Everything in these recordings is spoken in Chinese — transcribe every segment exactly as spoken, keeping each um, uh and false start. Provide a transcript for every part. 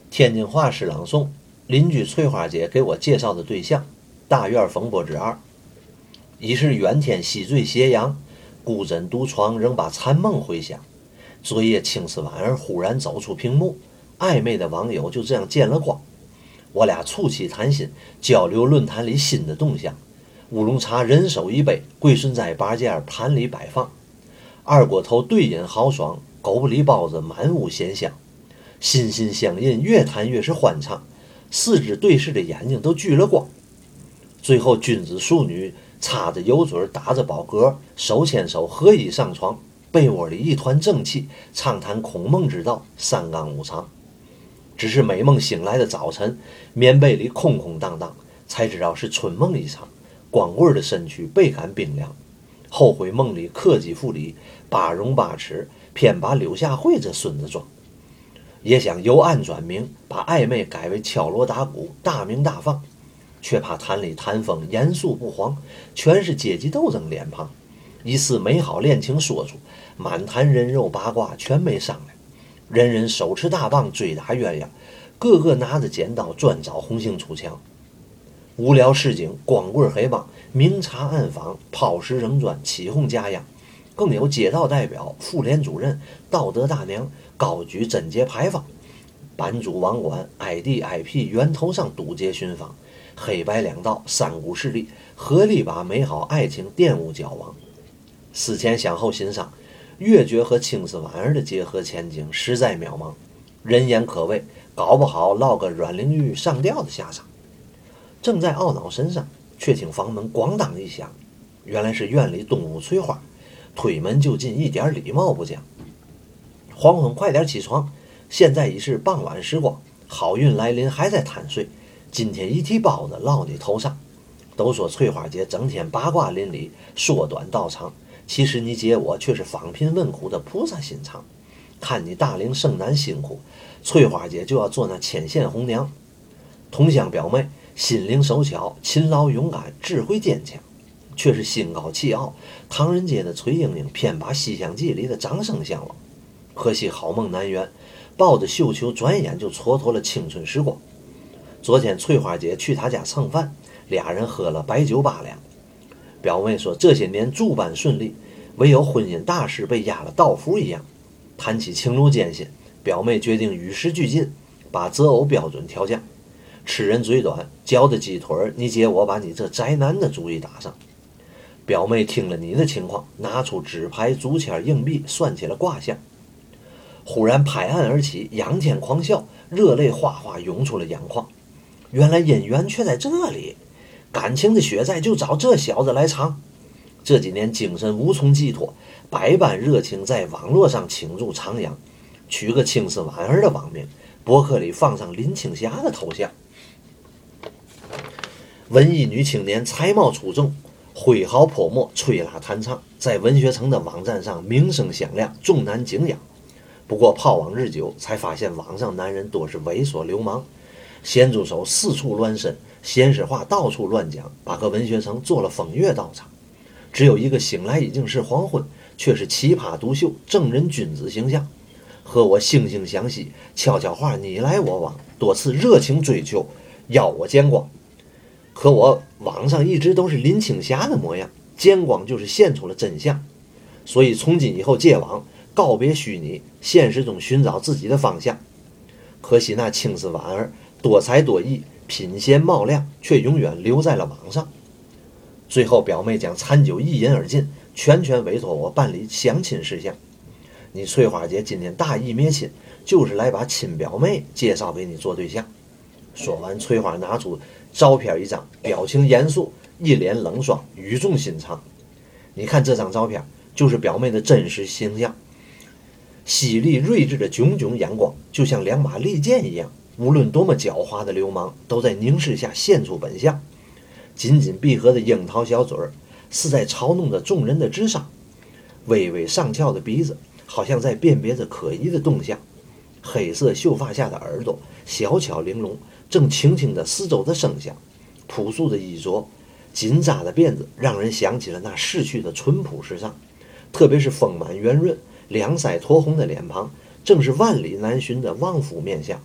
天津话诗朗诵，邻居翠花姐给我介绍的对象，大院风波之二。已是远天西坠斜阳，孤枕独床仍把残梦回响。昨夜青丝婉儿忽然走出屏幕，暧昧的网友就这样见了光。我俩促膝谈心，交流论坛里新的动向。乌龙茶人手一杯，桂顺斋八件盘里摆放。二锅头对饮豪爽，狗不理包子满屋鲜香。心心相印，越谈越是欢畅。四只对视的眼睛都聚了光。最后君子淑女擦着油嘴，打着饱嗝，手牵手合衣上床，被窝里一团正气，畅谈空梦之道，三纲五常。只是美梦醒来的早晨，棉被里空空荡荡，才知道是春梦一场。光棍的身躯倍感冰凉，后悔梦里克己复礼，八荣八耻，偏把柳下惠这孙子装。也想由暗转明，把暧昧改为敲锣打鼓，大鸣大放，却怕坛里谈风严肃不黄，全是阶级斗争脸庞。一丝美好恋情说出，满坛人肉八卦全没商量。人人手持大棒追打鸳鸯，个个拿着剪刀专找红杏出墙。无聊市井，光棍黑帮，明察暗访，抛石扔砖，起哄加样。更有街道代表、妇联主任、道德大娘高举贞洁牌坊，版主网管 I D I P 源头上堵截寻访，黑白两道三股势力合力把美好爱情玷污交往。思前想后欣赏，越觉和青丝婉儿的结合前景实在渺茫，人言可畏，搞不好落个阮玲玉上吊的下场。正在懊恼身上，却听房门咣当一响，原来是院里东屋翠花，推门就进，一点礼貌不讲。黄昏快点起床，现在已是傍晚时光，好运来临还在贪睡，今天一屉包子落你头上。都说翠花姐整天八卦邻里，说短道长，其实你姐我却是访贫问苦的菩萨心肠。看你大龄生男辛苦，翠花姐就要做那牵线红娘。同乡表妹心灵手巧，勤劳勇敢，智慧坚强，却是心高气傲。唐人街的崔莺莺偏把《西厢记》里的张生相望，可惜好梦难圆，抱着绣球转眼就蹉跎了青春时光。昨天翠花姐去他家蹭饭，俩人喝了白酒八两。表妹说这些年诸般顺利，唯有婚姻大事被压了道符一样。谈起情路艰辛，表妹决定与时俱进，把择偶标准调降。吃人嘴短，嚼的鸡腿，你姐我把你这宅男的主意打上。表妹听了你的情况，拿出纸牌、竹签、硬币，算起了卦象。忽然拍案而起，仰天狂笑，热泪哗哗涌出了眼眶。原来姻缘却在这里，感情的血债就找这小子来偿。这几年精神无从寄托，百般热情在网络上倾注徜徉，取个青丝婉儿的网名，博客里放上林青霞的头像。文艺女青年才貌出众，挥毫泼墨，吹拉弹唱，在文学城的网站上名声响亮，众男敬仰。不过炮网日久，才发现网上男人多是猥琐流氓，咸猪手四处乱伸，闲时话到处乱讲，把个文学城做了风月道场。只有一个醒来已经是黄昏，却是奇葩独秀，正人君子形象，和我惺惺相惜，悄悄话你来我往，多次热情追求，要我见光。可我网上一直都是林青霞的模样，见光就是现出了真相。所以从今以后戒网，告别虚拟，现实中寻找自己的方向。可惜那青丝婉儿多才多艺，品贤貌亮，却永远留在了网上。最后表妹将餐酒一饮而尽，全权委托我办理相亲事项。你翠花姐今天大义灭亲，就是来把亲表妹介绍给你做对象。说完，翠花拿出照片一张，表情严肃，一脸冷霜，语重心长。你看这张照片，就是表妹的真实形象，犀利睿智的炯炯眼光，就像两把利剑一样，无论多么狡猾的流氓，都在凝视下现出本相。紧紧闭合的樱桃小嘴儿，是在嘲弄着众人的智商；微微上翘的鼻子，好像在辨别着可疑的动向。黑色秀发下的耳朵小巧玲珑，正轻轻地四周的声响。朴素的衣着，紧扎的辫子，让人想起了那逝去的淳朴时尚。特别是丰满圆润、两腮酡红的脸庞，正是万里难寻的旺夫面相。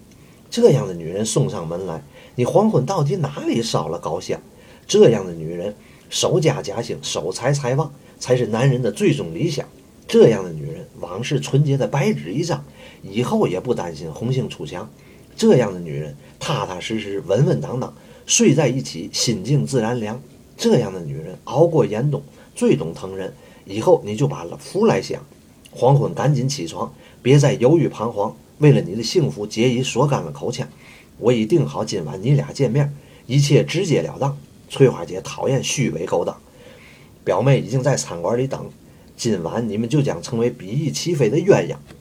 这样的女人送上门来，你黄昏到底哪里烧了高香？这样的女人守家家兴，守财财旺，才是男人的最终理想。这样的女人往事纯洁的白纸一张，以后也不担心红杏出墙。这样的女人踏踏实实，稳稳当当，睡在一起，心静自然凉。这样的女人熬过严冬，最懂疼人，以后你就把福来享。黄昏赶紧起床，别再犹豫彷徨，为了你的幸福，姐已说干了口腔。我已定好今晚你俩见面，一切直截了当。翠花姐讨厌虚伪勾当，表妹已经在餐馆里等，今晚你们就将成为比翼齐飞的鸳鸯。